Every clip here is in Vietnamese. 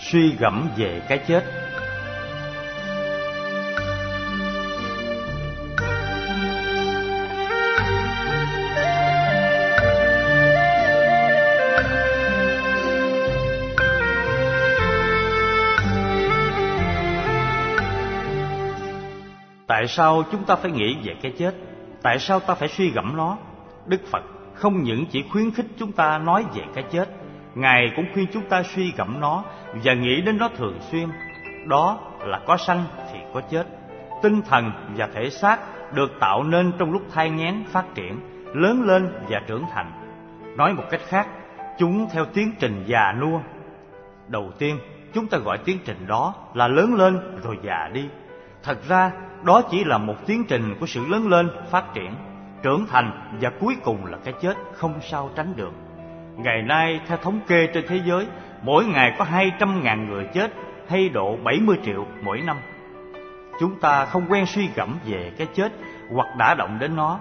Suy gẫm về cái chết. Tại sao chúng ta phải nghĩ về cái chết? Tại sao ta phải suy gẫm nó? Đức Phật không những chỉ khuyến khích chúng ta nói về cái chết, Ngài cũng khuyên chúng ta suy gẫm nó và nghĩ đến nó thường xuyên. Đó là có sanh thì có chết. Tinh thần và thể xác được tạo nên trong lúc thai nghén, phát triển, lớn lên và trưởng thành. Nói một cách khác, chúng theo tiến trình già nua. Đầu tiên, chúng ta gọi tiến trình đó là lớn lên rồi già đi. Thật ra, đó chỉ là một tiến trình của sự lớn lên, phát triển, trưởng thành và cuối cùng là cái chết, không sao tránh được. Ngày nay, theo thống kê trên thế giới, mỗi ngày có 200.000 người chết, hay độ 70 triệu mỗi năm. Chúng ta không quen suy gẫm về cái chết hoặc đã động đến nó.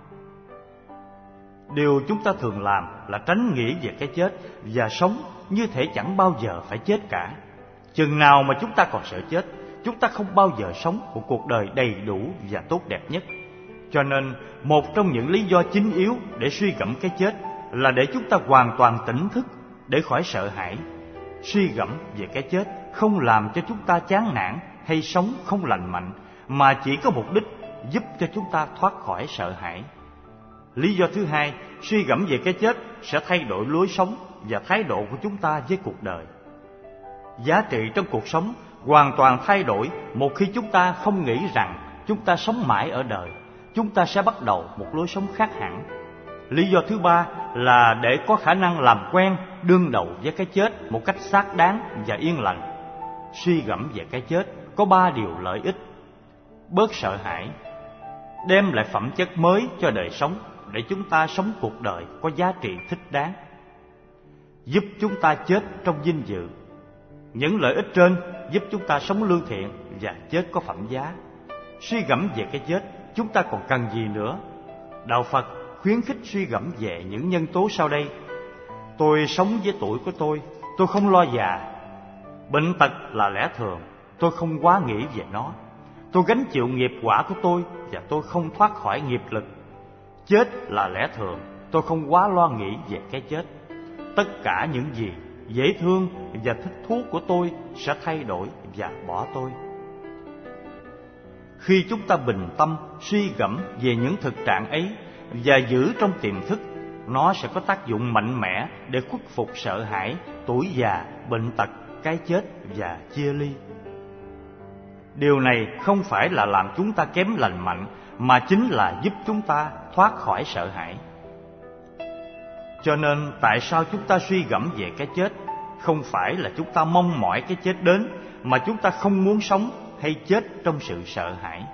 Điều chúng ta thường làm là tránh nghĩ về cái chết và sống như thể chẳng bao giờ phải chết cả. Chừng nào mà chúng ta còn sợ chết, chúng ta không bao giờ sống một cuộc đời đầy đủ và tốt đẹp nhất. Cho nên, một trong những lý do chính yếu để suy gẫm cái chết là để chúng ta hoàn toàn tỉnh thức, để khỏi sợ hãi. Suy gẫm về cái chết không làm cho chúng ta chán nản hay sống không lành mạnh, mà chỉ có mục đích giúp cho chúng ta thoát khỏi sợ hãi. Lý do thứ hai, suy gẫm về cái chết sẽ thay đổi lối sống và thái độ của chúng ta với cuộc đời. Giá trị trong cuộc sống hoàn toàn thay đổi một khi chúng ta không nghĩ rằng chúng ta sống mãi ở đời. Chúng ta sẽ bắt đầu một lối sống khác hẳn. Lý do thứ ba là để có khả năng làm quen, đương đầu với cái chết một cách xác đáng và yên lành. Suy gẫm về cái chết có 3 điều lợi ích. Bớt sợ hãi, đem lại phẩm chất mới cho đời sống để chúng ta sống cuộc đời có giá trị thích đáng, giúp chúng ta chết trong vinh dự. Những lợi ích trên giúp chúng ta sống lương thiện và chết có phẩm giá. Suy gẫm về cái chết, chúng ta còn cần gì nữa? Đạo Phật khuyến khích suy gẫm về những nhân tố sau đây. Tôi sống với tuổi của tôi không lo già. Bệnh tật là lẽ thường, tôi không quá nghĩ về nó. Tôi gánh chịu nghiệp quả của tôi và tôi không thoát khỏi nghiệp lực. Chết là lẽ thường, tôi không quá lo nghĩ về cái chết. Tất cả những gì dễ thương và thích thú của tôi sẽ thay đổi và bỏ tôi. Khi chúng ta bình tâm suy gẫm về những thực trạng ấy và giữ trong tiềm thức, nó sẽ có tác dụng mạnh mẽ để khuất phục sợ hãi, tuổi già, bệnh tật, cái chết và chia ly. Điều này không phải là làm chúng ta kém lành mạnh, mà chính là giúp chúng ta thoát khỏi sợ hãi. Cho nên tại sao chúng ta suy gẫm về cái chết? Không phải là chúng ta mong mỏi cái chết đến, mà chúng ta không muốn sống hay chết trong sự sợ hãi.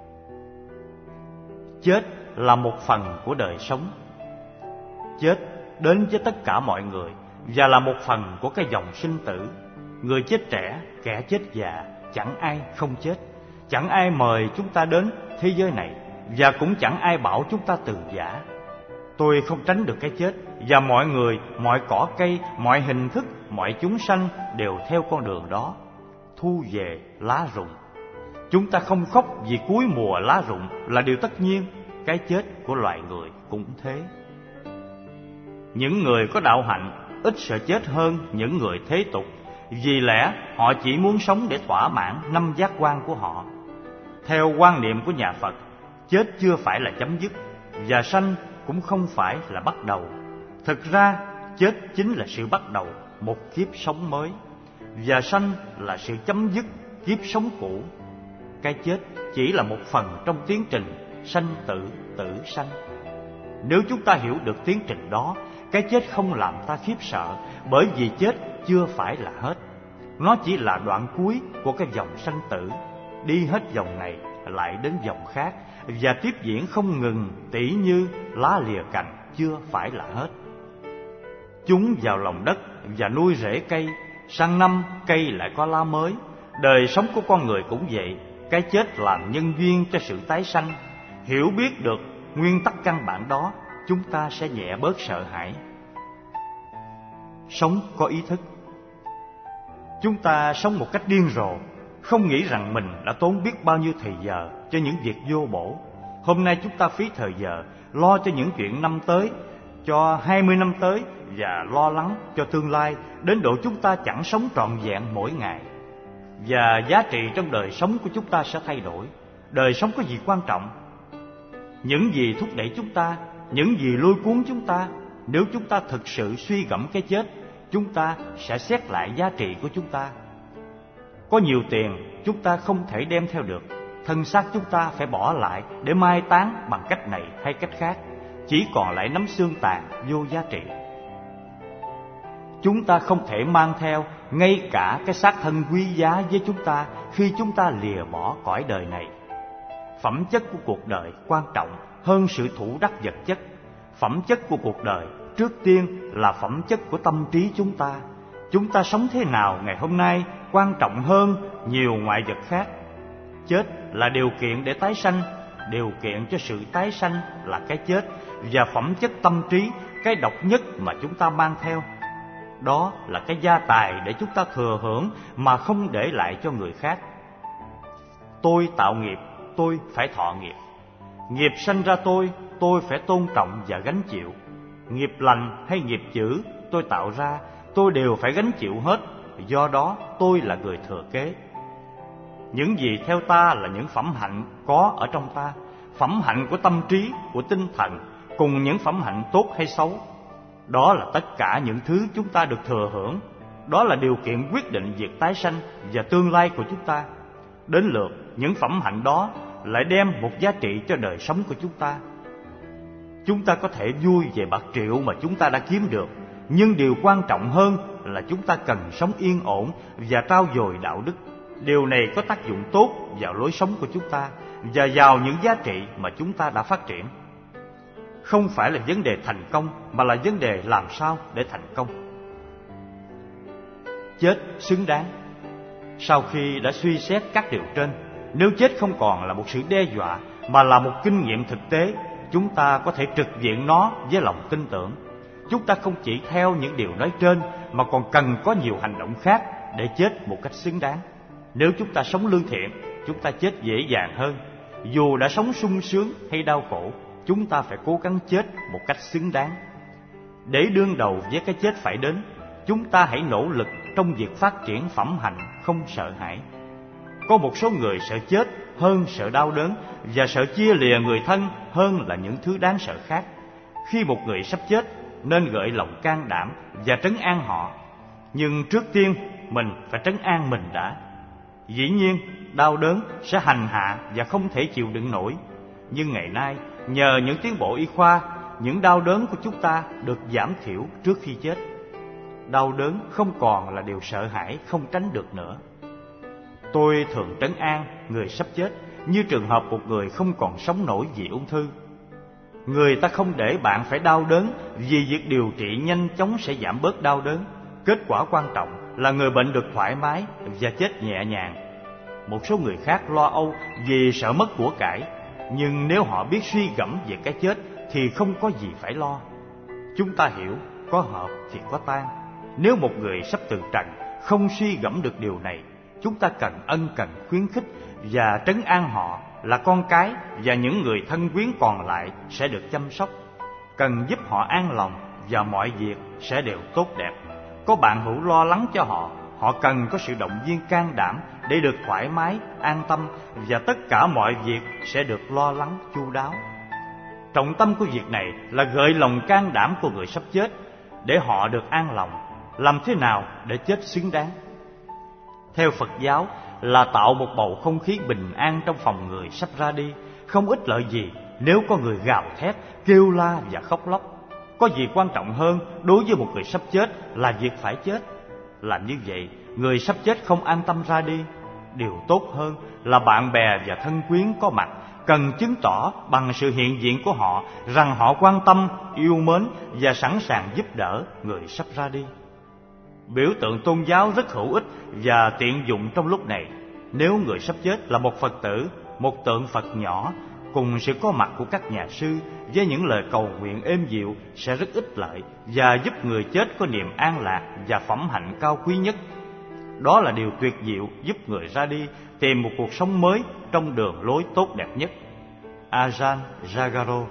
Chết là một phần của đời sống. Chết đến với tất cả mọi người và là một phần của cái dòng sinh tử. Người chết trẻ, kẻ chết già, chẳng ai không chết. Chẳng ai mời chúng ta đến thế giới này, và cũng chẳng ai bảo chúng ta từ giã. Tôi không tránh được cái chết, và mọi người, mọi cỏ cây, mọi hình thức, mọi chúng sanh đều theo con đường đó. Thu về lá rụng. Chúng ta không khóc vì cuối mùa lá rụng là điều tất nhiên. Cái chết của loài người cũng thế. Những người có đạo hạnh ít sợ chết hơn những người thế tục, vì lẽ họ chỉ muốn sống để thỏa mãn 5 giác quan của họ. Theo quan niệm của nhà Phật, chết chưa phải là chấm dứt, và sanh cũng không phải là bắt đầu. Thực ra, chết chính là sự bắt đầu một kiếp sống mới, và sanh là sự chấm dứt kiếp sống cũ. Cái chết chỉ là một phần trong tiến trình sanh tử, tử sanh. Nếu chúng ta hiểu được tiến trình đó, cái chết không làm ta khiếp sợ, bởi vì chết chưa phải là hết. Nó chỉ là đoạn cuối của cái dòng sanh tử, đi hết dòng này lại đến dòng khác, và tiếp diễn không ngừng, tỉ như lá lìa cành chưa phải là hết. Chúng vào lòng đất và nuôi rễ cây, sang năm cây lại có lá mới. Đời sống của con người cũng vậy, cái chết làm nhân duyên cho sự tái sanh. Hiểu biết được nguyên tắc căn bản đó, chúng ta sẽ nhẹ bớt sợ hãi. Sống có ý thức. Chúng ta sống một cách điên rồ, không nghĩ rằng mình đã tốn biết bao nhiêu thời giờ cho những việc vô bổ. Hôm nay chúng ta phí thời giờ lo cho những chuyện năm tới, cho 20 năm tới, và lo lắng cho tương lai, đến độ chúng ta chẳng sống trọn vẹn mỗi ngày. Và giá trị trong đời sống của chúng ta sẽ thay đổi. Đời sống có gì quan trọng? Những gì thúc đẩy chúng ta, những gì lôi cuốn chúng ta? Nếu chúng ta thực sự suy gẫm cái chết, chúng ta sẽ xét lại giá trị của chúng ta. Có nhiều tiền chúng ta không thể đem theo được, thân xác chúng ta phải bỏ lại để mai táng bằng cách này hay cách khác, chỉ còn lại nắm xương tàn vô giá trị. Chúng ta không thể mang theo ngay cả cái xác thân quý giá với chúng ta khi chúng ta lìa bỏ cõi đời này. Phẩm chất của cuộc đời quan trọng hơn sự thủ đắc vật chất. Phẩm chất của cuộc đời trước tiên là phẩm chất của tâm trí chúng ta. Chúng ta sống thế nào ngày hôm nay quan trọng hơn nhiều ngoại vật khác. Chết là điều kiện để tái sanh, điều kiện cho sự tái sanh là cái chết, và phẩm chất tâm trí, cái độc nhất mà chúng ta mang theo. Đó là cái gia tài để chúng ta thừa hưởng mà không để lại cho người khác. Tôi tạo nghiệp, tôi phải thọ nghiệp. Nghiệp sanh ra tôi phải tôn trọng và gánh chịu. Nghiệp lành hay nghiệp dữ tôi tạo ra, tôi đều phải gánh chịu hết. Do đó tôi là người thừa kế. Những gì theo ta là những phẩm hạnh có ở trong ta, phẩm hạnh của tâm trí, của tinh thần, cùng những phẩm hạnh tốt hay xấu. Đó là tất cả những thứ chúng ta được thừa hưởng. Đó là điều kiện quyết định việc tái sanh và tương lai của chúng ta. Đến lượt những phẩm hạnh đó lại đem một giá trị cho đời sống của chúng ta. Chúng ta có thể vui về bạc triệu mà chúng ta đã kiếm được, nhưng điều quan trọng hơn là chúng ta cần sống yên ổn và trau dồi đạo đức. Điều này có tác dụng tốt vào lối sống của chúng ta và vào những giá trị mà chúng ta đã phát triển. Không phải là vấn đề thành công, mà là vấn đề làm sao để thành công. Chết xứng đáng. Sau khi đã suy xét các điều trên, nếu chết không còn là một sự đe dọa mà là một kinh nghiệm thực tế, chúng ta có thể trực diện nó với lòng tin tưởng. Chúng ta không chỉ theo những điều nói trên mà còn cần có nhiều hành động khác để chết một cách xứng đáng. Nếu chúng ta sống lương thiện, chúng ta chết dễ dàng hơn. Dù đã sống sung sướng hay đau khổ, chúng ta phải cố gắng chết một cách xứng đáng. Để đương đầu với cái chết phải đến, chúng ta hãy nỗ lực trong việc phát triển phẩm hạnh không sợ hãi. Có một số người sợ chết hơn sợ đau đớn, và sợ chia lìa người thân hơn là những thứ đáng sợ khác. Khi một người sắp chết, nên gợi lòng can đảm và trấn an họ. Nhưng trước tiên, mình phải trấn an mình đã. Dĩ nhiên, đau đớn sẽ hành hạ và không thể chịu đựng nổi. Nhưng ngày nay, nhờ những tiến bộ y khoa, những đau đớn của chúng ta được giảm thiểu trước khi chết. Đau đớn không còn là điều sợ hãi không tránh được nữa. Tôi thường trấn an người sắp chết như trường hợp một người không còn sống nổi vì ung thư. Người ta không để bạn phải đau đớn, vì việc điều trị nhanh chóng sẽ giảm bớt đau đớn. Kết quả quan trọng là người bệnh được thoải mái và chết nhẹ nhàng. Một số người khác lo âu vì sợ mất của cải, nhưng nếu họ biết suy gẫm về cái chết thì không có gì phải lo. Chúng ta hiểu, có hợp thì có tan. Nếu một người sắp từ trần không suy gẫm được điều này, chúng ta cần ân cần khuyến khích và trấn an họ là con cái và những người thân quyến còn lại sẽ được chăm sóc. Cần giúp họ an lòng và mọi việc sẽ đều tốt đẹp. Có bạn hữu lo lắng cho họ, họ cần có sự động viên can đảm để được thoải mái, an tâm, và tất cả mọi việc sẽ được lo lắng chu đáo. Trọng tâm của việc này là gợi lòng can đảm của người sắp chết để họ được an lòng. Làm thế nào để chết xứng đáng? Theo Phật giáo là tạo một bầu không khí bình an trong phòng người sắp ra đi. Không ích lợi gì nếu có người gào thét, kêu la và khóc lóc. Có gì quan trọng hơn đối với một người sắp chết là việc phải chết. Làm như vậy, người sắp chết không an tâm ra đi. Điều tốt hơn là bạn bè và thân quyến có mặt cần chứng tỏ bằng sự hiện diện của họ rằng họ quan tâm, yêu mến và sẵn sàng giúp đỡ người sắp ra đi. Biểu tượng tôn giáo rất hữu ích và tiện dụng trong lúc này. Nếu người sắp chết là một Phật tử, một tượng Phật nhỏ, cùng sự có mặt của các nhà sư với những lời cầu nguyện êm dịu sẽ rất ích lợi và giúp người chết có niềm an lạc và phẩm hạnh cao quý nhất. Đó là điều tuyệt diệu giúp người ra đi tìm một cuộc sống mới trong đường lối tốt đẹp nhất. Ajahn Jagaro.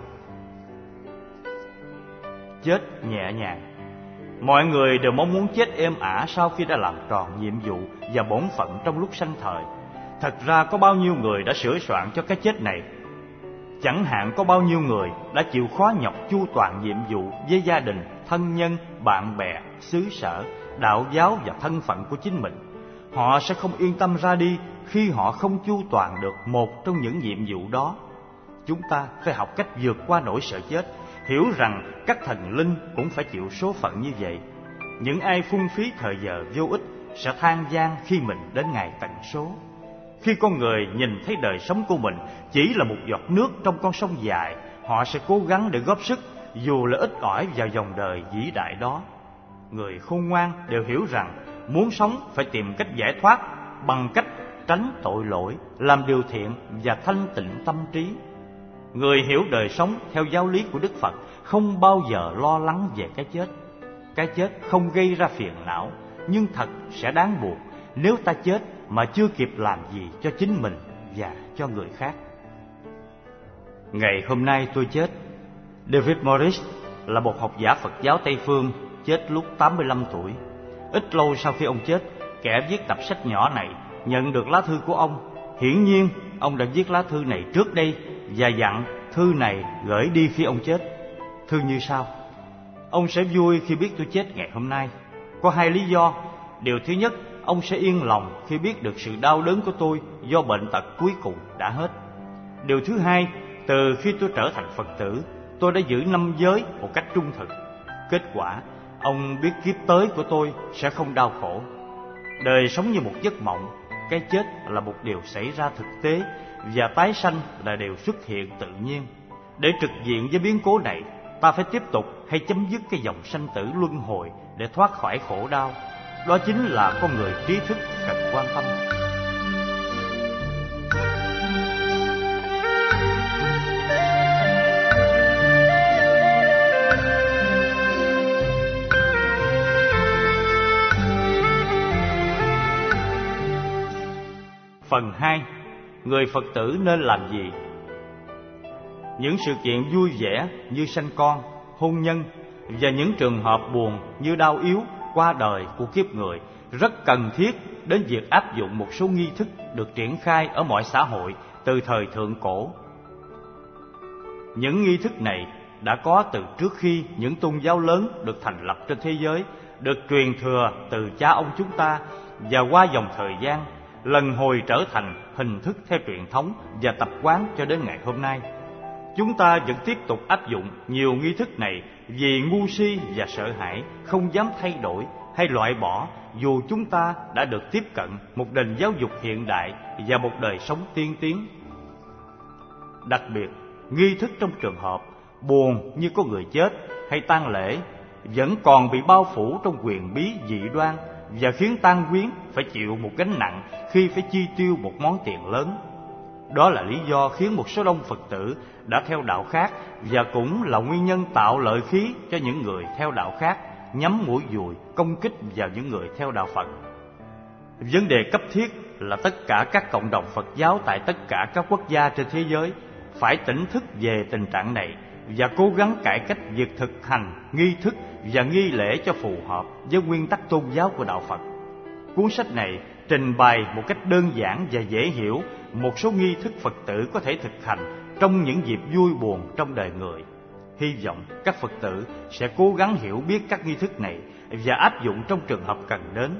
Chết nhẹ nhàng. Mọi người đều mong muốn chết êm ả sau khi đã làm tròn nhiệm vụ và bổn phận trong lúc sanh thời. Thật ra có bao nhiêu người đã sửa soạn cho cái chết này. Chẳng hạn có bao nhiêu người đã chịu khó nhọc chu toàn nhiệm vụ với gia đình, thân nhân, bạn bè, xứ sở, đạo giáo và thân phận của chính mình. Họ sẽ không yên tâm ra đi khi họ không chu toàn được một trong những nhiệm vụ đó. Chúng ta phải học cách vượt qua nỗi sợ chết, hiểu rằng các thần linh cũng phải chịu số phận như vậy. Những ai phung phí thời giờ vô ích sẽ than vãn khi mình đến ngày tận số. Khi con người nhìn thấy đời sống của mình chỉ là một giọt nước trong con sông dài, họ sẽ cố gắng để góp sức dù là ít ỏi vào dòng đời vĩ đại đó. Người khôn ngoan đều hiểu rằng muốn sống phải tìm cách giải thoát bằng cách tránh tội lỗi, làm điều thiện và thanh tịnh tâm trí. Người hiểu đời sống theo giáo lý của Đức Phật không bao giờ lo lắng về cái chết. Cái chết không gây ra phiền não, nhưng thật sẽ đáng buồn nếu ta chết mà chưa kịp làm gì cho chính mình và cho người khác. Ngày hôm nay tôi chết. David Morris là một học giả Phật giáo Tây Phương, chết lúc 85 tuổi. Ít lâu sau khi ông chết, kẻ viết tập sách nhỏ này nhận được lá thư của ông. Hiển nhiên, ông đã viết lá thư này trước đây và dặn thư này gửi đi khi ông chết. Thư như sau: ông sẽ vui khi biết tôi chết ngày hôm nay. Có hai lý do. Điều thứ nhất, ông sẽ yên lòng khi biết được sự đau đớn của tôi do bệnh tật cuối cùng đã hết. Điều thứ hai, từ khi tôi trở thành Phật tử, tôi đã giữ 5 giới một cách trung thực. Kết quả, ông biết kiếp tới của tôi sẽ không đau khổ. Đời sống như một giấc mộng, cái chết là một điều xảy ra thực tế và tái sanh là điều xuất hiện tự nhiên. Để trực diện với biến cố này, ta phải tiếp tục hay chấm dứt cái dòng sanh tử luân hồi để thoát khỏi khổ đau? Đó chính là con người trí thức cần quan tâm. Phần 2. Người Phật tử nên làm gì? Những sự kiện vui vẻ như sanh con, hôn nhân và những trường hợp buồn như đau yếu, qua đời của kiếp người rất cần thiết đến việc áp dụng một số nghi thức được triển khai ở mọi xã hội từ thời thượng cổ. Những nghi thức này đã có từ trước khi những tôn giáo lớn được thành lập trên thế giới, được truyền thừa từ cha ông chúng ta, và qua dòng thời gian lần hồi trở thành hình thức theo truyền thống và tập quán cho đến ngày hôm nay. Chúng ta vẫn tiếp tục áp dụng nhiều nghi thức này vì ngu si và sợ hãi, không dám thay đổi hay loại bỏ, dù chúng ta đã được tiếp cận một nền giáo dục hiện đại và một đời sống tiên tiến. Đặc biệt, nghi thức trong trường hợp buồn như có người chết hay tang lễ vẫn còn bị bao phủ trong quyền bí dị đoan và khiến tang quyến phải chịu một gánh nặng khi phải chi tiêu một món tiền lớn. Đó là lý do khiến một số đông Phật tử đã theo đạo khác, và cũng là nguyên nhân tạo lợi khí cho những người theo đạo khác nhắm mũi dùi công kích vào những người theo đạo Phật. Vấn đề cấp thiết là tất cả các cộng đồng Phật giáo tại tất cả các quốc gia trên thế giới phải tỉnh thức về tình trạng này và cố gắng cải cách việc thực hành nghi thức và nghi lễ cho phù hợp với nguyên tắc tôn giáo của đạo Phật. Cuốn sách này trình bày một cách đơn giản và dễ hiểu một số nghi thức Phật tử có thể thực hành trong những dịp vui buồn trong đời người. Hy vọng các Phật tử sẽ cố gắng hiểu biết các nghi thức này và áp dụng trong trường hợp cần đến.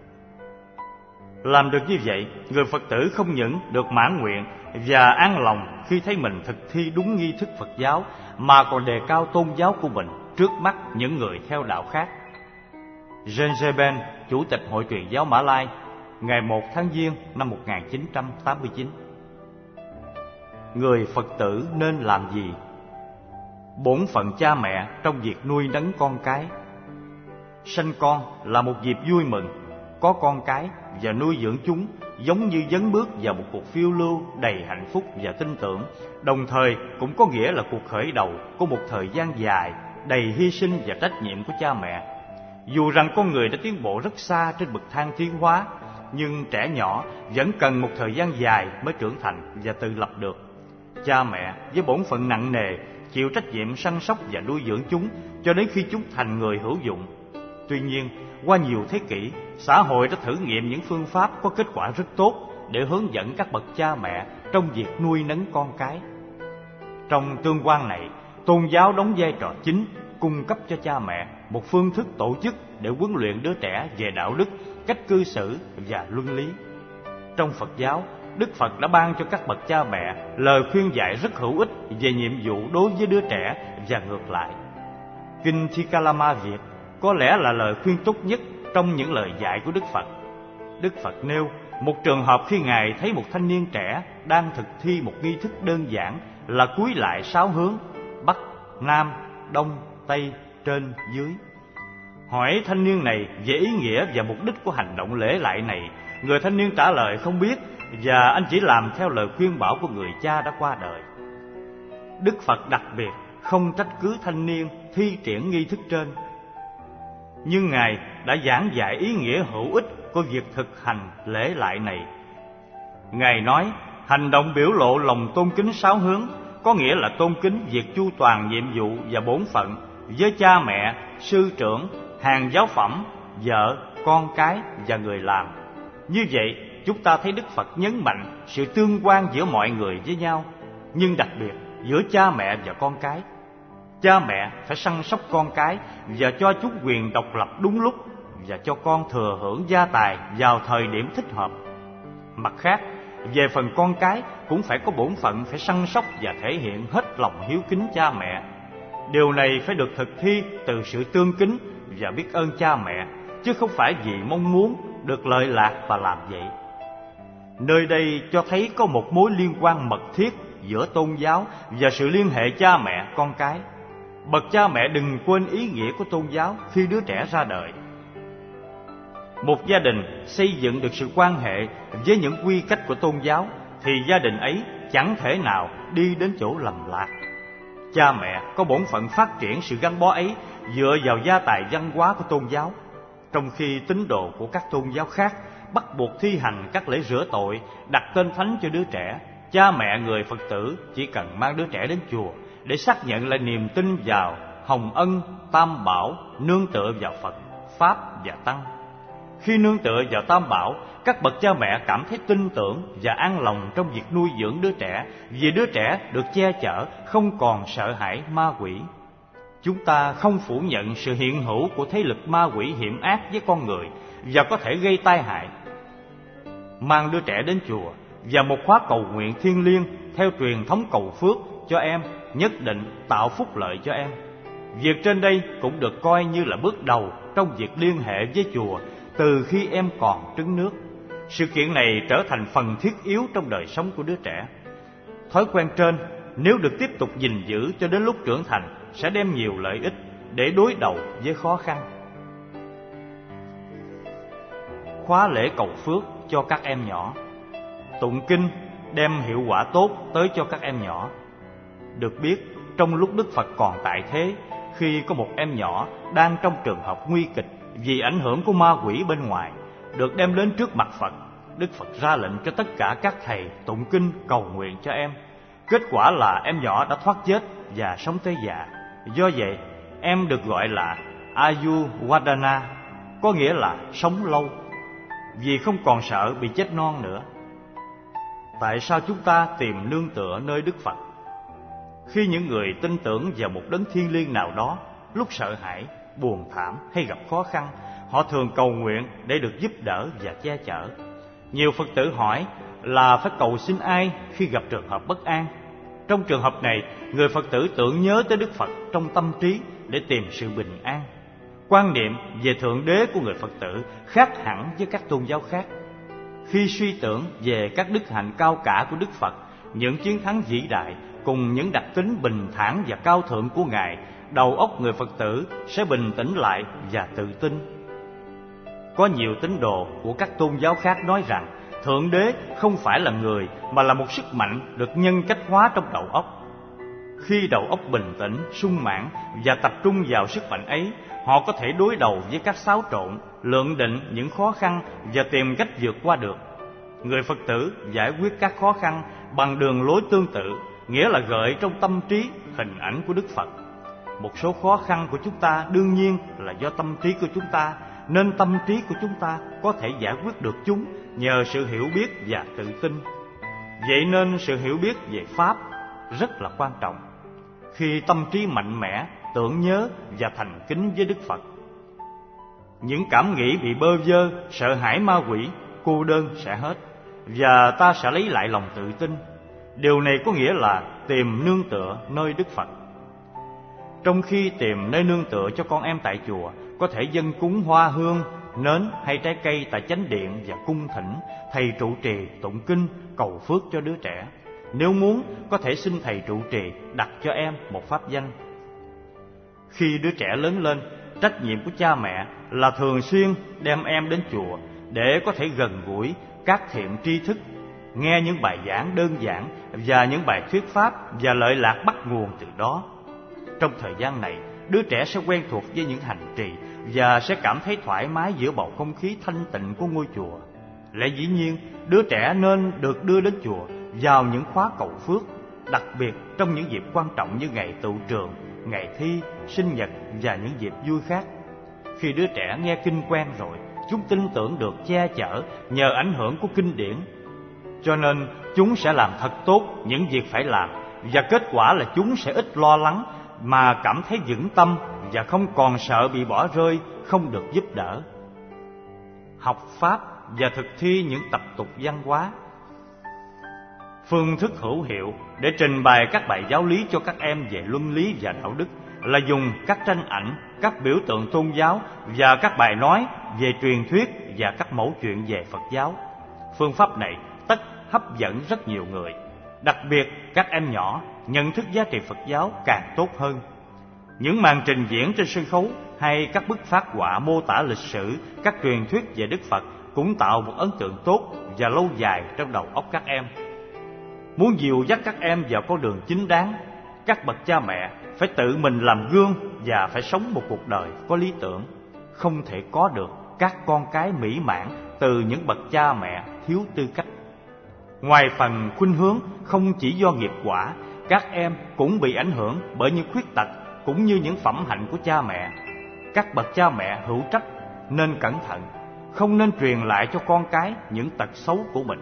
Làm được như vậy, người Phật tử không những được mãn nguyện và an lòng khi thấy mình thực thi đúng nghi thức Phật giáo, mà còn đề cao tôn giáo của mình trước mắt những người theo đạo khác. Genjaben, Chủ tịch Hội Truyền giáo Mã Lai, ngày 1 tháng Giêng năm 1989. Người Phật tử nên làm gì? Bổn phận cha mẹ trong việc nuôi nấng con cái. Sanh con là một dịp vui mừng. Có con cái và nuôi dưỡng chúng giống như dấn bước vào một cuộc phiêu lưu đầy hạnh phúc và tin tưởng, đồng thời cũng có nghĩa là cuộc khởi đầu của một thời gian dài đầy hy sinh và trách nhiệm của cha mẹ. Dù rằng con người đã tiến bộ rất xa trên bậc thang tiến hóa, nhưng trẻ nhỏ vẫn cần một thời gian dài mới trưởng thành và tự lập được. Cha mẹ với bổn phận nặng nề chịu trách nhiệm săn sóc và nuôi dưỡng chúng cho đến khi chúng thành người hữu dụng. Tuy nhiên, qua nhiều thế kỷ, xã hội đã thử nghiệm những phương pháp có kết quả rất tốt để hướng dẫn các bậc cha mẹ trong việc nuôi nấng con cái. Trong tương quan này, tôn giáo đóng vai trò chính, cung cấp cho cha mẹ một phương thức tổ chức để huấn luyện đứa trẻ về đạo đức, cách cư xử và luân lý. Trong Phật giáo, Đức Phật đã ban cho các bậc cha mẹ lời khuyên dạy rất hữu ích về nhiệm vụ đối với đứa trẻ và ngược lại. Kinh Thi Ca La Ma Việt có lẽ là lời khuyên tốt nhất trong những lời dạy của Đức Phật. Đức Phật nêu một trường hợp khi Ngài thấy một thanh niên trẻ đang thực thi một nghi thức đơn giản là cúi lại 6 hướng: Bắc, Nam, Đông, Tây, trên, dưới. Hỏi thanh niên này về ý nghĩa và mục đích của hành động lễ lại này, người thanh niên trả lời không biết và anh chỉ làm theo lời khuyên bảo của người cha đã qua đời. Đức Phật đặc biệt không trách cứ thanh niên thi triển nghi thức trên, nhưng Ngài đã giảng dạy ý nghĩa hữu ích của việc thực hành lễ lại này. Ngài nói, hành động biểu lộ lòng tôn kính 6 hướng, có nghĩa là tôn kính việc chu toàn nhiệm vụ và bổn phận với cha mẹ, sư trưởng, hàng giáo phẩm, vợ, con cái và người làm. Như vậy, chúng ta thấy Đức Phật nhấn mạnh sự tương quan giữa mọi người với nhau, nhưng đặc biệt giữa cha mẹ và con cái. Cha mẹ phải săn sóc con cái và cho chúng quyền độc lập đúng lúc, và cho con thừa hưởng gia tài vào thời điểm thích hợp. Mặt khác, về phần con cái cũng phải có bổn phận phải săn sóc và thể hiện hết lòng hiếu kính cha mẹ. Điều này phải được thực thi từ sự tương kính và biết ơn cha mẹ, chứ không phải vì mong muốn được lợi lạc và làm vậy. Nơi đây cho thấy có một mối liên quan mật thiết giữa tôn giáo và sự liên hệ cha mẹ con cái. Bậc cha mẹ đừng quên ý nghĩa của tôn giáo khi đứa trẻ ra đời. Một gia đình xây dựng được sự quan hệ với những quy cách của tôn giáo thì gia đình ấy chẳng thể nào đi đến chỗ lầm lạc. Cha mẹ có bổn phận phát triển sự gắn bó ấy dựa vào gia tài văn hóa của tôn giáo, trong khi tín đồ của các tôn giáo khác bắt buộc thi hành các lễ rửa tội, đặt tên thánh cho đứa trẻ. Cha mẹ người Phật tử chỉ cần mang đứa trẻ đến chùa để xác nhận lại niềm tin vào Hồng Ân, Tam Bảo, nương tựa vào Phật, Pháp và Tăng. Khi nương tựa vào Tam Bảo, các bậc cha mẹ cảm thấy tin tưởng và an lòng trong việc nuôi dưỡng đứa trẻ, vì đứa trẻ được che chở, không còn sợ hãi ma quỷ. Chúng ta không phủ nhận sự hiện hữu của thế lực ma quỷ hiểm ác với con người và có thể gây tai hại. Mang đứa trẻ đến chùa và một khóa cầu nguyện thiêng liêng theo truyền thống cầu phước cho em nhất định tạo phúc lợi cho em. Việc trên đây cũng được coi như là bước đầu trong việc liên hệ với chùa từ khi em còn trứng nước. Sự kiện này trở thành phần thiết yếu trong đời sống của đứa trẻ. Thói quen trên nếu được tiếp tục gìn giữ cho đến lúc trưởng thành sẽ đem nhiều lợi ích để đối đầu với khó khăn. Khóa lễ cầu phước cho các em nhỏ. Tụng kinh đem hiệu quả tốt tới cho các em nhỏ. Được biết, trong lúc Đức Phật còn tại thế, khi có một em nhỏ đang trong trường hợp nguy kịch vì ảnh hưởng của ma quỷ bên ngoài, được đem đến trước mặt Phật, Đức Phật ra lệnh cho tất cả các thầy tụng kinh cầu nguyện cho em. Kết quả là em nhỏ đã thoát chết và sống tới già. Do vậy, em được gọi là Ayurvadana, có nghĩa là sống lâu, vì không còn sợ bị chết non nữa. Tại sao chúng ta tìm nương tựa nơi Đức Phật? Khi những người tin tưởng vào một đấng thiêng liêng nào đó, lúc sợ hãi, buồn thảm hay gặp khó khăn, họ thường cầu nguyện để được giúp đỡ và che chở. Nhiều Phật tử hỏi là phải cầu xin ai khi gặp trường hợp bất an. Trong trường hợp này, người Phật tử tưởng nhớ tới Đức Phật trong tâm trí để tìm sự bình an. Quan niệm về Thượng Đế của người Phật tử khác hẳn với các tôn giáo khác. Khi suy tưởng về các đức hạnh cao cả của Đức Phật, những chiến thắng vĩ đại cùng những đặc tính bình thản và cao thượng của Ngài, đầu óc người Phật tử sẽ bình tĩnh lại và tự tin. Có nhiều tín đồ của các tôn giáo khác nói rằng Thượng Đế không phải là người mà là một sức mạnh được nhân cách hóa trong đầu óc. Khi đầu óc bình tĩnh, sung mãn và tập trung vào sức mạnh ấy, họ có thể đối đầu với các xáo trộn, lượng định những khó khăn và tìm cách vượt qua được. Người Phật tử giải quyết các khó khăn bằng đường lối tương tự, nghĩa là gợi trong tâm trí hình ảnh của Đức Phật. Một số khó khăn của chúng ta đương nhiên là do tâm trí của chúng ta, nên tâm trí của chúng ta có thể giải quyết được chúng nhờ sự hiểu biết và tự tin. Vậy nên sự hiểu biết về Pháp rất là quan trọng. Khi tâm trí mạnh mẽ, tưởng nhớ và thành kính với Đức Phật, những cảm nghĩ bị bơ vơ, sợ hãi ma quỷ, cô đơn sẽ hết, và ta sẽ lấy lại lòng tự tin. Điều này có nghĩa là tìm nương tựa nơi Đức Phật. Trong khi tìm nơi nương tựa cho con em tại chùa, có thể dâng cúng hoa hương, nến hay trái cây tại chánh điện và cung thỉnh thầy trụ trì tụng kinh cầu phước cho đứa trẻ. Nếu muốn, có thể xin thầy trụ trì đặt cho em một pháp danh. Khi đứa trẻ lớn lên, trách nhiệm của cha mẹ là thường xuyên đem em đến chùa để có thể gần gũi các thiện tri thức, nghe những bài giảng đơn giản và những bài thuyết pháp và lợi lạc bắt nguồn từ đó. Trong thời gian này, đứa trẻ sẽ quen thuộc với những hành trì và sẽ cảm thấy thoải mái giữa bầu không khí thanh tịnh của ngôi chùa. Lẽ dĩ nhiên, đứa trẻ nên được đưa đến chùa vào những khóa cầu phước, đặc biệt trong những dịp quan trọng như ngày tựu trường, ngày thi, sinh nhật và những dịp vui khác. Khi đứa trẻ nghe kinh quen rồi, chúng tin tưởng được che chở nhờ ảnh hưởng của kinh điển. Cho nên chúng sẽ làm thật tốt những việc phải làm, và kết quả là chúng sẽ ít lo lắng mà cảm thấy vững tâm và không còn sợ bị bỏ rơi, không được giúp đỡ. Học Pháp và thực thi những tập tục văn hóa. Phương thức hữu hiệu để trình bày các bài giáo lý cho các em về luân lý và đạo đức là dùng các tranh ảnh, các biểu tượng tôn giáo và các bài nói về truyền thuyết và các mẫu chuyện về Phật giáo. Phương pháp này tất hấp dẫn rất nhiều người, đặc biệt các em nhỏ nhận thức giá trị Phật giáo càng tốt hơn. Những màn trình diễn trên sân khấu hay các bức phác họa mô tả lịch sử, các truyền thuyết về Đức Phật cũng tạo một ấn tượng tốt và lâu dài trong đầu óc các em. Muốn dìu dắt các em vào con đường chính đáng, các bậc cha mẹ phải tự mình làm gương và phải sống một cuộc đời có lý tưởng. Không thể có được các con cái mỹ mãn từ những bậc cha mẹ thiếu tư cách. Ngoài phần khuynh hướng không chỉ do nghiệp quả, các em cũng bị ảnh hưởng bởi những khuyết tật cũng như những phẩm hạnh của cha mẹ. Các bậc cha mẹ hữu trách nên cẩn thận, không nên truyền lại cho con cái những tật xấu của mình.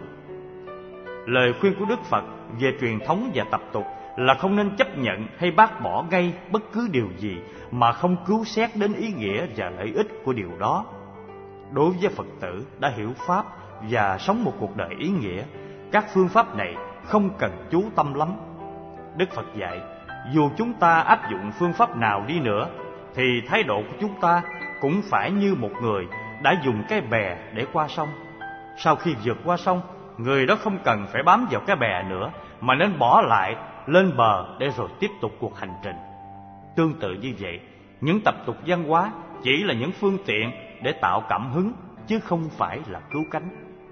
Lời khuyên của Đức Phật về truyền thống và tập tục là không nên chấp nhận hay bác bỏ ngay bất cứ điều gì mà không cứu xét đến ý nghĩa và lợi ích của điều đó. Đối với Phật tử đã hiểu Pháp và sống một cuộc đời ý nghĩa, các phương pháp này không cần chú tâm lắm. Đức Phật dạy, dù chúng ta áp dụng phương pháp nào đi nữa, thì thái độ của chúng ta cũng phải như một người đã dùng cái bè để qua sông. Sau khi vượt qua sông, người đó không cần phải bám vào cái bè nữa, mà nên bỏ lại lên bờ để rồi tiếp tục cuộc hành trình. Tương tự như vậy, những tập tục văn hóa chỉ là những phương tiện để tạo cảm hứng, chứ không phải là cứu cánh.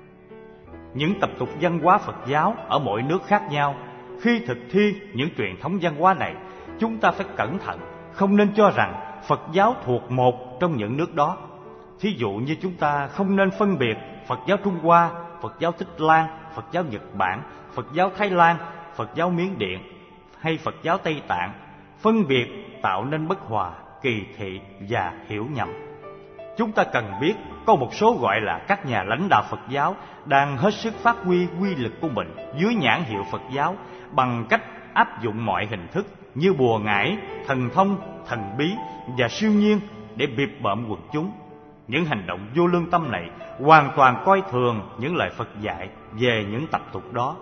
Những tập tục văn hóa Phật giáo ở mỗi nước khác nhau. Khi thực thi những truyền thống văn hóa này, chúng ta phải cẩn thận, không nên cho rằng Phật giáo thuộc một trong những nước đó. Thí dụ như chúng ta không nên phân biệt Phật giáo Trung Hoa, Phật giáo Tích Lan, Phật giáo Nhật Bản, Phật giáo Thái Lan, Phật giáo Miến Điện hay Phật giáo Tây Tạng. Phân biệt tạo nên bất hòa, kỳ thị và hiểu nhầm. Chúng ta cần biết có một số gọi là các nhà lãnh đạo Phật giáo đang hết sức phát huy uy lực của mình dưới nhãn hiệu Phật giáo bằng cách áp dụng mọi hình thức như bùa ngải, thần thông, thần bí và siêu nhiên để bịp bợm quần chúng. Những hành động vô lương tâm này hoàn toàn coi thường những lời Phật dạy về những tập tục đó.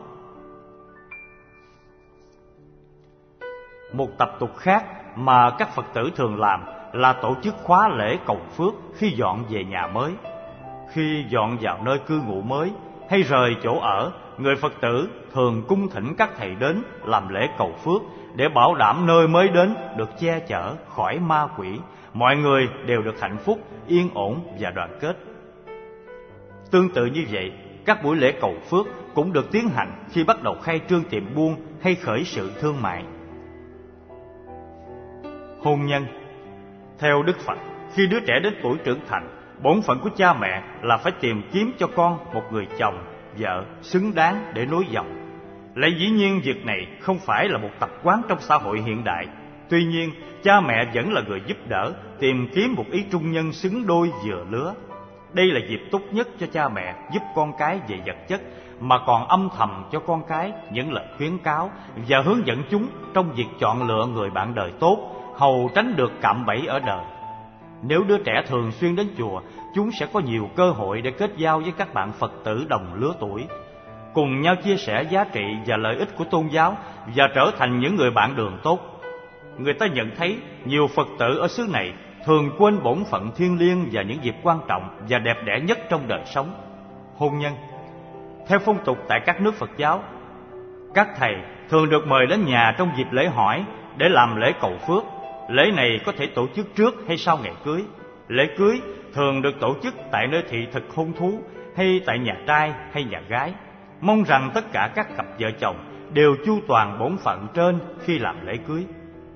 Một tập tục khác mà các Phật tử thường làm là tổ chức khóa lễ cầu phước khi dọn về nhà mới. Khi dọn vào nơi cư ngụ mới hay rời chỗ ở, người Phật tử thường cung thỉnh các thầy đến làm lễ cầu phước để bảo đảm nơi mới đến được che chở khỏi ma quỷ, mọi người đều được hạnh phúc, yên ổn và đoàn kết. Tương tự như vậy, các buổi lễ cầu phước cũng được tiến hành khi bắt đầu khai trương tiệm buôn hay khởi sự thương mại. Hôn nhân. Theo Đức Phật, Khi đứa trẻ đến tuổi trưởng thành, bổn phận của cha mẹ là phải tìm kiếm cho con một người chồng, vợ xứng đáng để nối dòng. Lẽ dĩ nhiên việc này không phải là một tập quán trong xã hội hiện đại. Tuy nhiên, cha mẹ vẫn là người giúp đỡ, tìm kiếm một ý trung nhân xứng đôi vừa lứa. Đây là dịp tốt nhất cho cha mẹ giúp con cái về vật chất, mà còn âm thầm cho con cái những lời khuyến cáo và hướng dẫn chúng trong việc chọn lựa người bạn đời tốt, hầu tránh được cạm bẫy ở đời. Nếu đứa trẻ thường xuyên đến chùa, chúng sẽ có nhiều cơ hội để kết giao với các bạn Phật tử đồng lứa tuổi, cùng nhau chia sẻ giá trị và lợi ích của tôn giáo và trở thành những người bạn đường tốt. Người ta nhận thấy nhiều Phật tử ở xứ này thường quên bổn phận thiêng liêng và những dịp quan trọng và đẹp đẽ nhất trong đời sống: hôn nhân. Theo phong tục tại các nước Phật giáo, các thầy thường được mời đến nhà trong dịp lễ hỏi để làm lễ cầu phước. Lễ này có thể tổ chức trước hay sau ngày cưới. Lễ cưới thường được tổ chức tại nơi thị thực hôn thú hay tại nhà trai hay nhà gái. Mong rằng tất cả các cặp vợ chồng đều chu toàn bổn phận trên khi làm lễ cưới.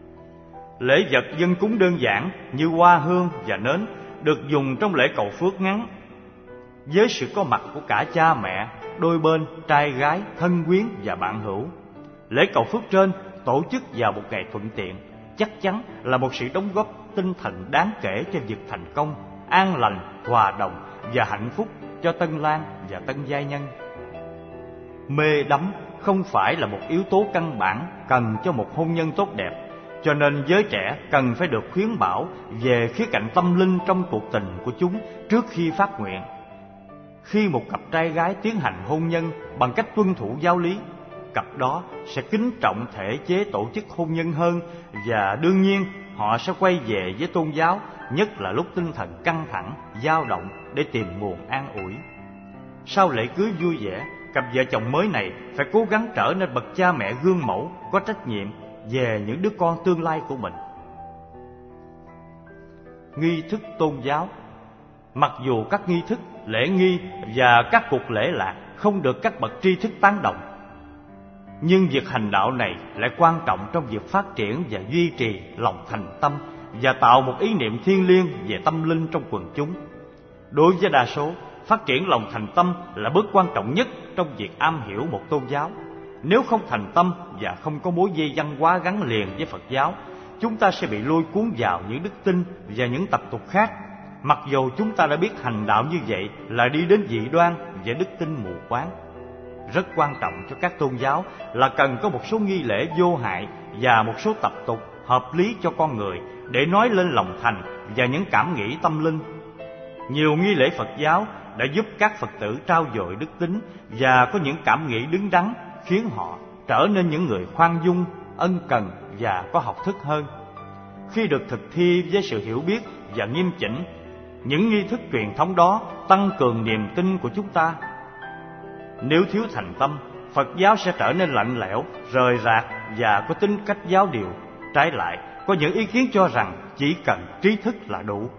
Lễ vật dâng cúng đơn giản như hoa hương và nến được dùng trong lễ cầu phước ngắn. Với sự có mặt của cả cha mẹ, đôi bên, trai gái, thân quyến và bạn hữu, lễ cầu phước trên tổ chức vào một ngày thuận tiện chắc chắn là một sự đóng góp tinh thần đáng kể cho việc thành công, an lành, hòa đồng và hạnh phúc cho tân lang và tân giai nhân. Mê đắm không phải là một yếu tố căn bản cần cho một hôn nhân tốt đẹp, cho nên giới trẻ cần phải được khuyến bảo về khía cạnh tâm linh trong cuộc tình của chúng trước khi phát nguyện. Khi một cặp trai gái tiến hành hôn nhân bằng cách tuân thủ giáo lý, cặp đó sẽ kính trọng thể chế tổ chức hôn nhân hơn, và đương nhiên họ sẽ quay về với tôn giáo, nhất là lúc tinh thần căng thẳng, dao động, để tìm nguồn an ủi. Sau lễ cưới vui vẻ, cặp vợ chồng mới này phải cố gắng trở nên bậc cha mẹ gương mẫu, có trách nhiệm về những đứa con tương lai của mình. Nghi thức tôn giáo. Mặc dù các nghi thức, lễ nghi và các cuộc lễ lạc không được các bậc tri thức tán đồng, nhưng việc hành đạo này lại quan trọng trong việc phát triển và duy trì lòng thành tâm và tạo một ý niệm thiêng liêng về tâm linh trong quần chúng. Đối với đa số, phát triển lòng thành tâm là bước quan trọng nhất trong việc am hiểu một tôn giáo. Nếu không thành tâm và không có mối dây văn hóa gắn liền với Phật giáo, chúng ta sẽ bị lôi cuốn vào những đức tin và những tập tục khác, mặc dù chúng ta đã biết hành đạo như vậy là đi đến dị đoan và đức tin mù quáng. Rất quan trọng cho các tôn giáo là cần có một số nghi lễ vô hại và một số tập tục hợp lý cho con người để nói lên lòng thành và những cảm nghĩ tâm linh. Nhiều nghi lễ Phật giáo đã giúp các Phật tử trau dồi đức tính và có những cảm nghĩ đứng đắn, khiến họ trở nên những người khoan dung, ân cần và có học thức hơn. Khi được thực thi với sự hiểu biết và nghiêm chỉnh, những nghi thức truyền thống đó tăng cường niềm tin của chúng ta. Nếu thiếu thành tâm, Phật giáo sẽ trở nên lạnh lẽo, rời rạc và có tính cách giáo điều. Trái lại, có những ý kiến cho rằng chỉ cần trí thức là đủ.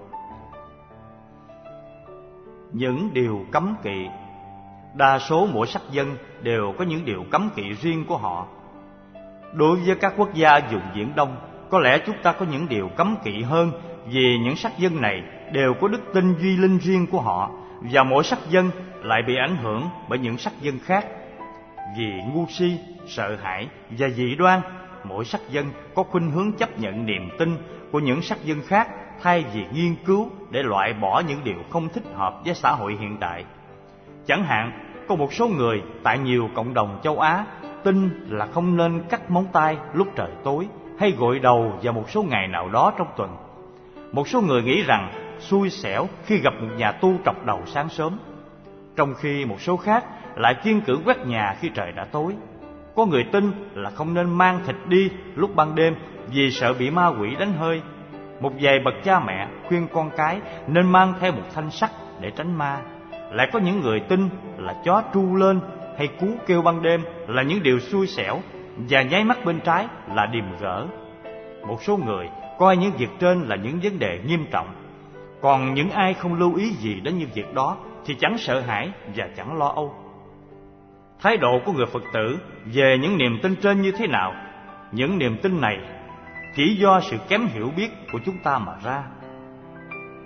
Những điều cấm kỵ. Đa số mỗi sắc dân đều có những điều cấm kỵ riêng của họ. Đối với các quốc gia vùng Viễn Đông, có lẽ chúng ta có những điều cấm kỵ hơn, vì những sắc dân này đều có đức tin duy linh riêng của họ, và mỗi sắc dân lại bị ảnh hưởng bởi những sắc dân khác. Vì ngu si, sợ hãi và dị đoan, mỗi sắc dân có khuynh hướng chấp nhận niềm tin của những sắc dân khác thay vì nghiên cứu để loại bỏ những điều không thích hợp với xã hội hiện đại. Chẳng hạn, có một số người tại nhiều cộng đồng châu Á tin là không nên cắt móng tay lúc trời tối hay gội đầu vào một số ngày nào đó trong tuần. Một số người nghĩ rằng xui xẻo khi gặp một nhà tu trọc đầu sáng sớm, trong khi một số khác lại kiêng cữ quét nhà khi trời đã tối. Có người tin là không nên mang thịt đi lúc ban đêm vì sợ bị ma quỷ đánh hơi. Một vài bậc cha mẹ khuyên con cái nên mang theo một thanh sắt để tránh ma. Lại có những người tin là chó tru lên hay cú kêu ban đêm là những điều xui xẻo, và nháy mắt bên trái là điềm gỡ. Một số người coi những việc trên là những vấn đề nghiêm trọng, còn những ai không lưu ý gì đến những việc đó thì chẳng sợ hãi và chẳng lo âu. Thái độ của người Phật tử về những niềm tin trên như thế nào? Những niềm tin này chỉ do sự kém hiểu biết của chúng ta mà ra.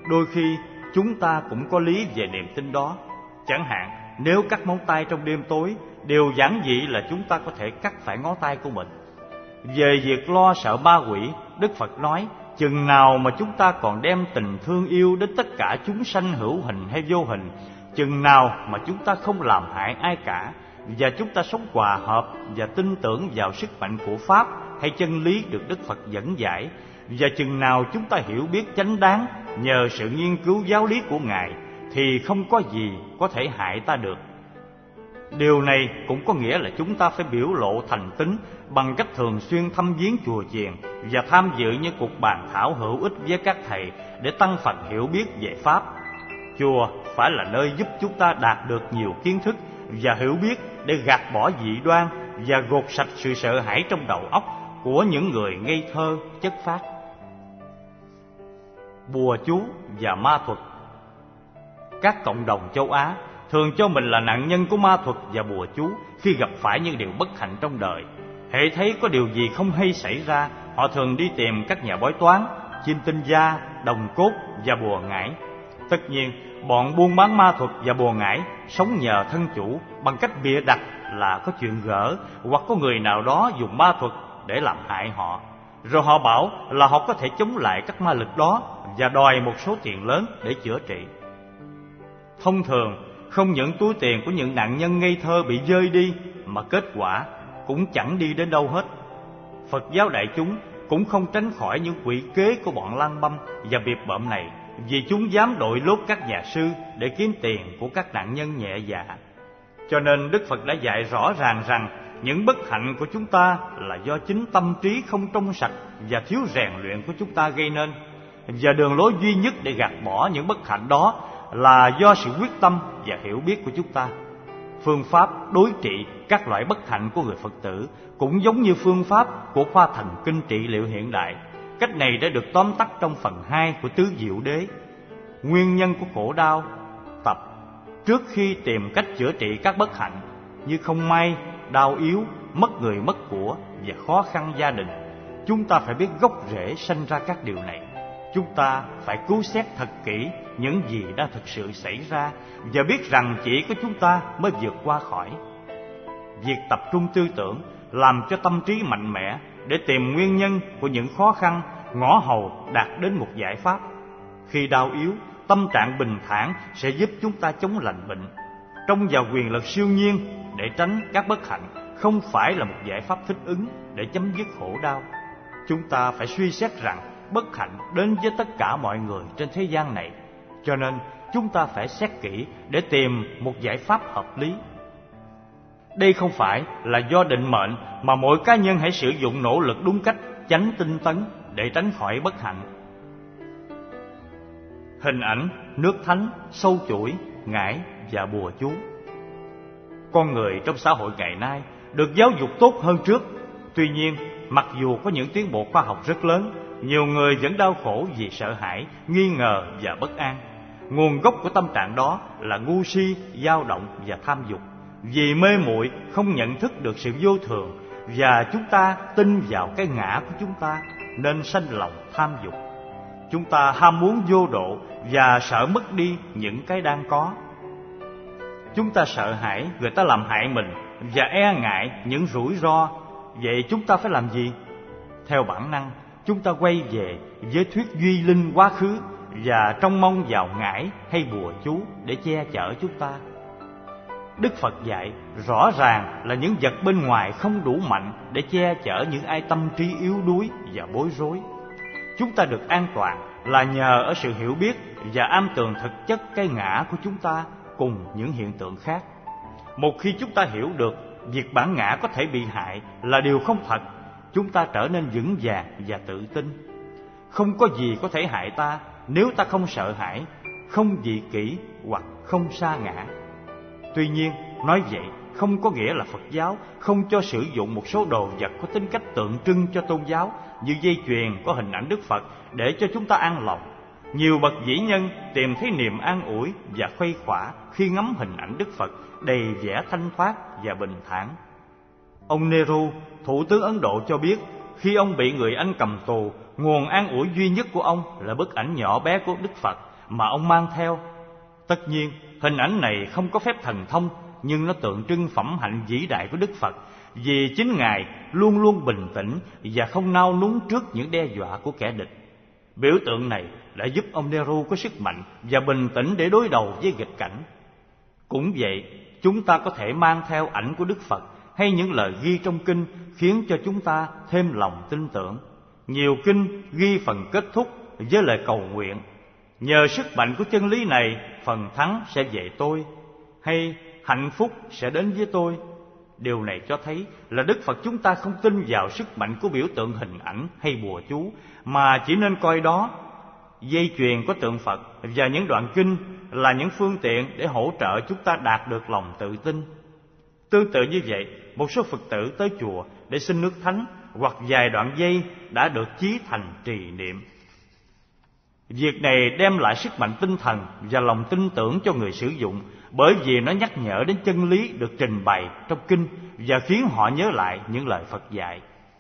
Đôi khi chúng ta cũng có lý về niềm tin đó. Chẳng hạn, nếu cắt móng tay trong đêm tối, điều giản dị là chúng ta có thể cắt phải ngón tay của mình. Về việc lo sợ ma quỷ, Đức Phật nói, chừng nào mà chúng ta còn đem tình thương yêu đến tất cả chúng sanh hữu hình hay vô hình, chừng nào mà chúng ta không làm hại ai cả, và chúng ta sống hòa hợp và tin tưởng vào sức mạnh của Pháp hay chân lý được Đức Phật dẫn giải, và chừng nào chúng ta hiểu biết chánh đáng nhờ sự nghiên cứu giáo lý của Ngài, thì không có gì có thể hại ta được. Điều này cũng có nghĩa là chúng ta phải biểu lộ thành tín bằng cách thường xuyên thăm viếng chùa chiền và tham dự những cuộc bàn thảo hữu ích với các thầy để tăng phần hiểu biết về Pháp. Chùa phải là nơi giúp chúng ta đạt được nhiều kiến thức và hiểu biết để gạt bỏ dị đoan và gột sạch sự sợ hãi trong đầu óc của những người ngây thơ chất phác. Bùa chú và ma thuật. Các cộng đồng châu Á thường cho mình là nạn nhân của ma thuật và bùa chú khi gặp phải những điều bất hạnh trong đời. Hễ thấy có điều gì không hay xảy ra, họ thường đi tìm các nhà bói toán, chim tinh gia, đồng cốt và bùa ngải. Tất nhiên, bọn buôn bán ma thuật và bùa ngải sống nhờ thân chủ bằng cách bịa đặt là có chuyện gỡ hoặc có người nào đó dùng ma thuật để làm hại họ. Rồi họ bảo là họ có thể chống lại các ma lực đó và đòi một số tiền lớn để chữa trị. Thông thường, không những túi tiền của những nạn nhân ngây thơ bị rơi đi, mà kết quả cũng chẳng đi đến đâu hết. Phật giáo đại chúng cũng không tránh khỏi những quỷ kế của bọn lang băm và biệp bợm này, vì chúng dám đội lốt các nhà sư để kiếm tiền của các nạn nhân nhẹ dạ. Cho nên Đức Phật đã dạy rõ ràng rằng những bất hạnh của chúng ta là do chính tâm trí không trong sạch và thiếu rèn luyện của chúng ta gây nên. Và đường lối duy nhất để gạt bỏ những bất hạnh đó là do sự quyết tâm và hiểu biết của chúng ta. Phương pháp đối trị các loại bất hạnh của người Phật tử cũng giống như phương pháp của khoa thần kinh trị liệu hiện đại. Cách này đã được tóm tắt trong phần 2 của Tứ Diệu Đế. Nguyên nhân của khổ đau tập. Trước khi tìm cách chữa trị các bất hạnh như không may, đau yếu, mất người mất của và khó khăn gia đình, chúng ta phải biết gốc rễ sanh ra các điều này. Chúng ta phải cứu xét thật kỹ những gì đã thực sự xảy ra và biết rằng chỉ có chúng ta mới vượt qua khỏi. Việc tập trung tư tưởng làm cho tâm trí mạnh mẽ để tìm nguyên nhân của những khó khăn, ngõ hầu đạt đến một giải pháp. Khi đau yếu, tâm trạng bình thản sẽ giúp chúng ta chống lành bệnh. Trông vào quyền lực siêu nhiên để tránh các bất hạnh không phải là một giải pháp thích ứng để chấm dứt khổ đau. Chúng ta phải suy xét rằng bất hạnh đến với tất cả mọi người trên thế gian này, cho nên chúng ta phải xét kỹ để tìm một giải pháp hợp lý. Đây không phải là do định mệnh, mà mỗi cá nhân hãy sử dụng nỗ lực đúng cách, tránh tinh tấn để tránh khỏi bất hạnh. Hình ảnh nước thánh, sâu chuỗi, ngải và bùa chú. Con người trong xã hội ngày nay được giáo dục tốt hơn trước. Tuy nhiên, mặc dù có những tiến bộ khoa học rất lớn, nhiều người vẫn đau khổ vì sợ hãi, nghi ngờ và bất an. Nguồn gốc của tâm trạng đó là ngu si, dao động và tham dục. Vì mê muội không nhận thức được sự vô thường, và chúng ta tin vào cái ngã của chúng ta nên sanh lòng tham dục. Chúng ta ham muốn vô độ và sợ mất đi những cái đang có. Chúng ta sợ hãi người ta làm hại mình và e ngại những rủi ro. Vậy chúng ta phải làm gì? Theo bản năng, chúng ta quay về với thuyết duy linh quá khứ và trông mong vào ngải hay bùa chú để che chở chúng ta. Đức Phật dạy rõ ràng là những vật bên ngoài không đủ mạnh để che chở những ai tâm trí yếu đuối và bối rối. Chúng ta được an toàn là nhờ ở sự hiểu biết và am tường thực chất cái ngã của chúng ta cùng những hiện tượng khác. Một khi chúng ta hiểu được việc bản ngã có thể bị hại là điều không thật, chúng ta trở nên vững vàng và tự tin. Không có gì có thể hại ta nếu ta không sợ hãi, không dị kỷ hoặc không sa ngã. Tuy nhiên, nói vậy không có nghĩa là Phật giáo không cho sử dụng một số đồ vật có tính cách tượng trưng cho tôn giáo, như dây chuyền có hình ảnh Đức Phật để cho chúng ta an lòng. Nhiều bậc vĩ nhân tìm thấy niềm an ủi và khuây khỏa khi ngắm hình ảnh Đức Phật đầy vẻ thanh thoát và bình thản. Ông Nehru, thủ tướng Ấn Độ cho biết, khi ông bị người Anh cầm tù, nguồn an ủi duy nhất của ông là bức ảnh nhỏ bé của Đức Phật, mà ông mang theo. Tất nhiên, hình ảnh này không có phép thần thông, nhưng nó tượng trưng phẩm hạnh vĩ đại của Đức Phật, vì chính Ngài luôn luôn bình tĩnh và không nao núng trước những đe dọa của kẻ địch. Biểu tượng này đã giúp ông Nehru có sức mạnh và bình tĩnh để đối đầu với nghịch cảnh. Cũng vậy, chúng ta có thể mang theo ảnh của Đức Phật hay những lời ghi trong kinh khiến cho chúng ta thêm lòng tin tưởng. Nhiều kinh ghi phần kết thúc với lời cầu nguyện: nhờ sức mạnh của chân lý này, phần thắng sẽ về tôi, hay hạnh phúc sẽ đến với tôi. Điều này cho thấy là Đức Phật chúng ta không tin vào sức mạnh của biểu tượng hình ảnh hay bùa chú, mà chỉ nên coi đó, dây chuyền của tượng Phật và những đoạn kinh, là những phương tiện để hỗ trợ chúng ta đạt được lòng tự tin. Tương tự như vậy, một số Phật tử tới chùa để xin nước thánh hoặc vài đoạn dây đã được chí thành trì niệm. Việc này đem lại sức mạnh tinh thần và lòng tin tưởng cho người sử dụng, bởi vì nó nhắc nhở đến chân lý được trình bày trong kinh và khiến họ nhớ lại những lời Phật dạy.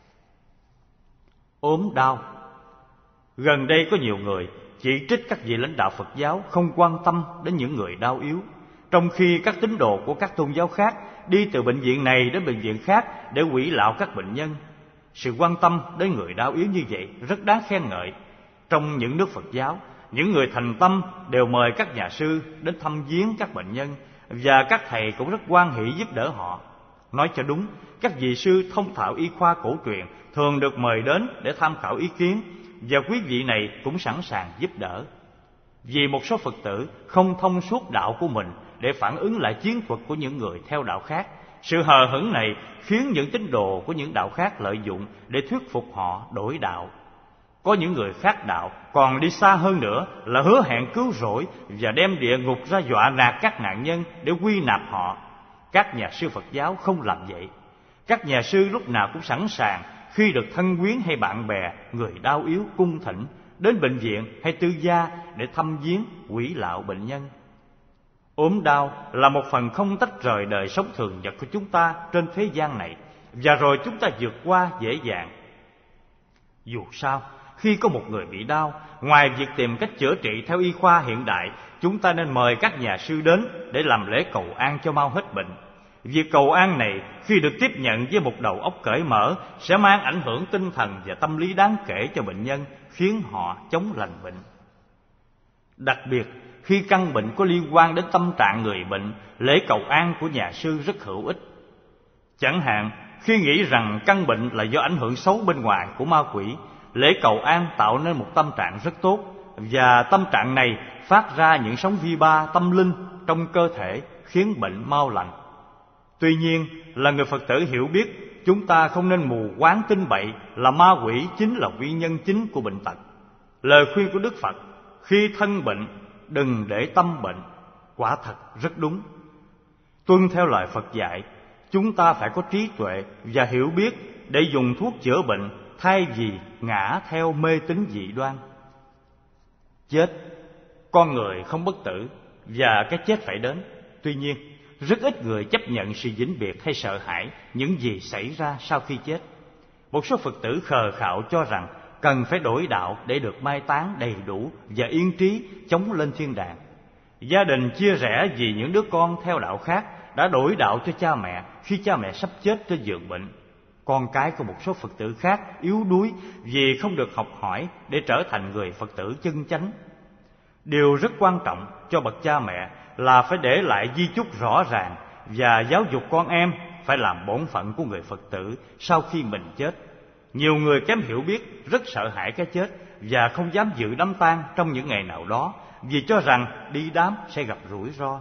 Ốm đau. Gần đây có nhiều người chỉ trích các vị lãnh đạo Phật giáo không quan tâm đến những người đau yếu, trong khi các tín đồ của các tôn giáo khác đi từ bệnh viện này đến bệnh viện khác để hủy lạo các bệnh nhân. Sự quan tâm đến người đau yếu như vậy rất đáng khen ngợi. Trong những nước Phật giáo, những người thành tâm đều mời các nhà sư đến thăm viếng các bệnh nhân, và các thầy cũng rất hoan hỷ giúp đỡ họ. Nói cho đúng, các vị sư thông thạo y khoa cổ truyền thường được mời đến để tham khảo ý kiến, và quý vị này cũng sẵn sàng giúp đỡ. Vì một số Phật tử không thông suốt đạo của mình để phản ứng lại chiến thuật của những người theo đạo khác, sự hờ hững này khiến những tín đồ của những đạo khác lợi dụng để thuyết phục họ đổi đạo. Có những người khác đạo còn đi xa hơn nữa là hứa hẹn cứu rỗi và đem địa ngục ra dọa nạt các nạn nhân để quy nạp họ. Các nhà sư Phật giáo không làm vậy. Các nhà sư lúc nào cũng sẵn sàng khi được thân quyến hay bạn bè, người đau yếu cung thỉnh đến bệnh viện hay tư gia để thăm viếng, hủy lạo bệnh nhân. Ốm đau là một phần không tách rời đời sống thường nhật của chúng ta trên thế gian này, và rồi chúng ta vượt qua dễ dàng. Dù sao, khi có một người bị đau, ngoài việc tìm cách chữa trị theo y khoa hiện đại, chúng ta nên mời các nhà sư đến để làm lễ cầu an cho mau hết bệnh. Việc cầu an này, khi được tiếp nhận với một đầu óc cởi mở, sẽ mang ảnh hưởng tinh thần và tâm lý đáng kể cho bệnh nhân, khiến họ chống lành bệnh. Đặc biệt, khi căn bệnh có liên quan đến tâm trạng người bệnh, lễ cầu an của nhà sư rất hữu ích. Chẳng hạn, khi nghĩ rằng căn bệnh là do ảnh hưởng xấu bên ngoài của ma quỷ, lễ cầu an tạo nên một tâm trạng rất tốt, và tâm trạng này phát ra những sóng vi ba tâm linh trong cơ thể, khiến bệnh mau lành. Tuy nhiên, là người Phật tử hiểu biết, chúng ta không nên mù quáng tin bậy là ma quỷ chính là nguyên nhân chính của bệnh tật. Lời khuyên của Đức Phật, khi thân bệnh, đừng để tâm bệnh, quả thật rất đúng. Tuân theo lời Phật dạy, chúng ta phải có trí tuệ và hiểu biết để dùng thuốc chữa bệnh, thay vì ngã theo mê tín dị đoan. Chết, con người không bất tử và cái chết phải đến. Tuy nhiên, rất ít người chấp nhận sự vĩnh biệt hay sợ hãi những gì xảy ra sau khi chết. Một số Phật tử khờ khạo cho rằng cần phải đổi đạo để được mai táng đầy đủ và yên trí chống lên thiên đàng. Gia đình chia rẽ vì những đứa con theo đạo khác đã đổi đạo cho cha mẹ khi cha mẹ sắp chết trên giường bệnh. Con cái của một số Phật tử khác yếu đuối vì không được học hỏi để trở thành người Phật tử chân chánh. Điều rất quan trọng cho bậc cha mẹ là phải để lại di chúc rõ ràng và giáo dục con em phải làm bổn phận của người Phật tử sau khi mình chết. Nhiều người kém hiểu biết rất sợ hãi cái chết và không dám dự đám tang trong những ngày nào đó vì cho rằng đi đám sẽ gặp rủi ro.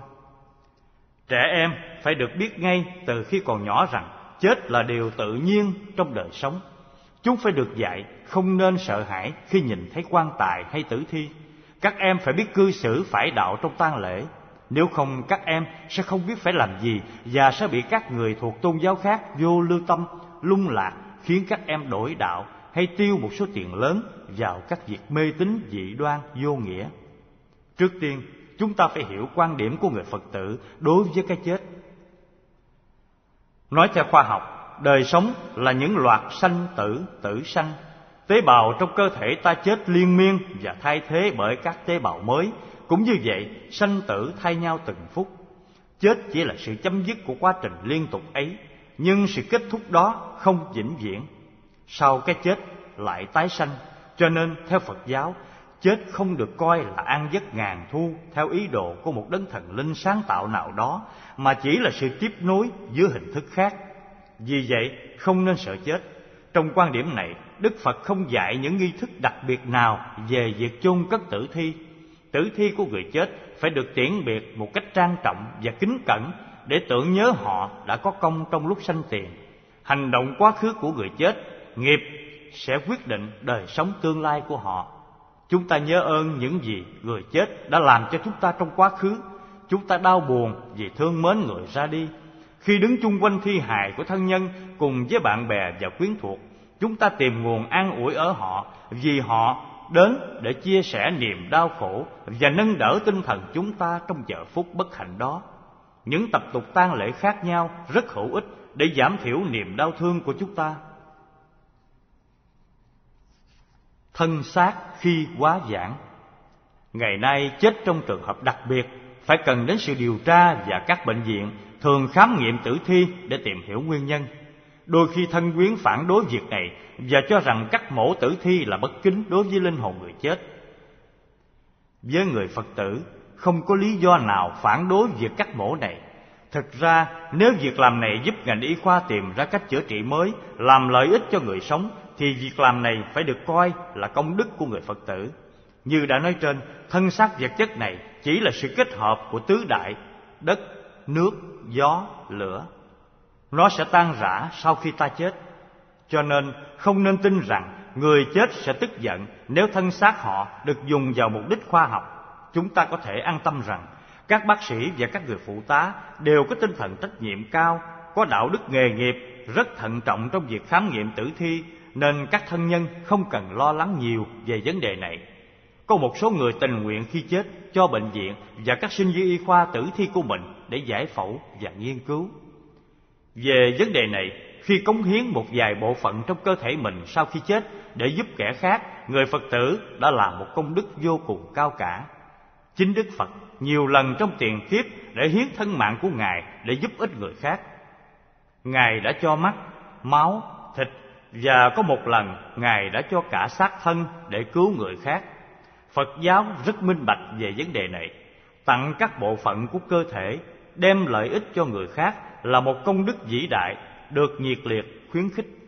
Trẻ em phải được biết ngay từ khi còn nhỏ rằng chết là điều tự nhiên trong đời sống. Chúng phải được dạy không nên sợ hãi khi nhìn thấy quan tài hay tử thi. Các em phải biết cư xử phải đạo trong tang lễ. Nếu không, các em sẽ không biết phải làm gì và sẽ bị các người thuộc tôn giáo khác vô lưu tâm, lung lạc, khiến các em đổi đạo hay tiêu một số tiền lớn vào các việc mê tín dị đoan vô nghĩa. Trước tiên, chúng ta phải hiểu quan điểm của người Phật tử đối với cái chết. Nói theo khoa học, đời sống là những loạt sanh tử, tử sanh. Tế bào trong cơ thể ta chết liên miên và thay thế bởi các tế bào mới, Cũng như vậy, sanh tử thay nhau từng phút. Chết chỉ là sự chấm dứt của quá trình liên tục ấy, nhưng sự kết thúc đó không vĩnh viễn. Sau cái chết lại tái sanh. Cho nên theo Phật giáo, chết không được coi là an giấc ngàn thu theo ý đồ của một đấng thần linh sáng tạo nào đó, mà chỉ là sự tiếp nối dưới hình thức khác. Vì vậy không nên sợ chết. Trong quan điểm này, Đức Phật không dạy những nghi thức đặc biệt nào về việc chôn cất tử thi. Tử thi của người chết phải được tiễn biệt một cách trang trọng và kính cẩn, để tưởng nhớ họ đã có công trong lúc sanh tiền. Hành động quá khứ của người chết, nghiệp sẽ quyết định đời sống tương lai của họ. Chúng ta nhớ ơn những gì người chết đã làm cho chúng ta trong quá khứ. Chúng ta đau buồn vì thương mến người ra đi. Khi đứng chung quanh thi hài của thân nhân cùng với bạn bè và quyến thuộc, chúng ta tìm nguồn an ủi ở họ, vì họ đến để chia sẻ niềm đau khổ và nâng đỡ tinh thần chúng ta trong giờ phút bất hạnh đó. Những tập tục tang lễ khác nhau rất hữu ích để giảm thiểu niềm đau thương của chúng ta. Thân xác khi quá giãn. Ngày nay chết trong trường hợp đặc biệt phải cần đến sự điều tra, và các bệnh viện thường khám nghiệm tử thi để tìm hiểu nguyên nhân. Đôi khi thân quyến phản đối việc này và cho rằng cắt mổ tử thi là bất kính đối với linh hồn người chết. Với người Phật tử, không có lý do nào phản đối việc cắt mổ này. Thực ra, nếu việc làm này giúp ngành y khoa tìm ra cách chữa trị mới, làm lợi ích cho người sống, thì việc làm này phải được coi là công đức của người Phật tử. Như đã nói trên, thân xác vật chất này chỉ là sự kết hợp của tứ đại: đất, nước, gió, lửa. Nó sẽ tan rã sau khi ta chết. Cho nên không nên tin rằng người chết sẽ tức giận nếu thân xác họ được dùng vào mục đích khoa học. Chúng ta có thể an tâm rằng các bác sĩ và các người phụ tá đều có tinh thần trách nhiệm cao, có đạo đức nghề nghiệp, rất thận trọng trong việc khám nghiệm tử thi, nên các thân nhân không cần lo lắng nhiều về vấn đề này. Có một số người tình nguyện khi chết cho bệnh viện và các sinh viên y khoa tử thi của mình để giải phẫu và nghiên cứu. Về vấn đề này, khi cống hiến một vài bộ phận trong cơ thể mình sau khi chết để giúp kẻ khác, người Phật tử đã làm một công đức vô cùng cao cả. Chính Đức Phật nhiều lần trong tiền kiếp để hiến thân mạng của Ngài để giúp ích người khác. Ngài đã cho mắt, máu, thịt, và có một lần Ngài đã cho cả xác thân để cứu người khác. Phật giáo rất minh bạch về vấn đề này. Tặng các bộ phận của cơ thể đem lợi ích cho người khác là một công đức vĩ đại, được nhiệt liệt khuyến khích.